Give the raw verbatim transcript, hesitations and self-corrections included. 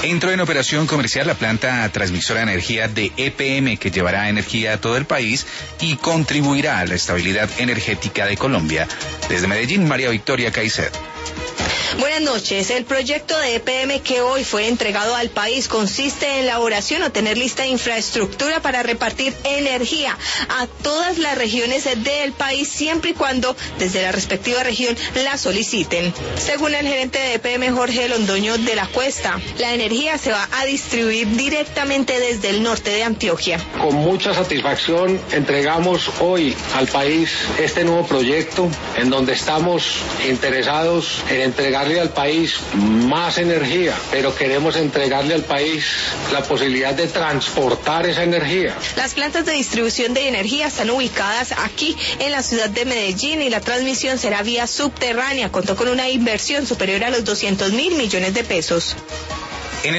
Entró en operación comercial la planta transmisora de energía de E P M, que llevará energía a todo el país y contribuirá a la estabilidad energética de Colombia. Desde Medellín, María Victoria Caicedo. Buenas noches. El proyecto de E P M que hoy fue entregado al país consiste en la elaboración o tener lista de infraestructura para repartir energía a todas las regiones del país, siempre y cuando desde la respectiva región la soliciten. Según el gerente de E P M, Jorge Londoño de la Cuesta, la energía se va a distribuir directamente desde el norte de Antioquia. Con mucha satisfacción entregamos hoy al país este nuevo proyecto en donde estamos interesados en entregar al país más energía, pero queremos entregarle al país la posibilidad de transportar esa energía. Las plantas de distribución de energía están ubicadas aquí en la ciudad de Medellín y la transmisión será vía subterránea. Contó con una inversión superior a los doscientos mil millones de pesos.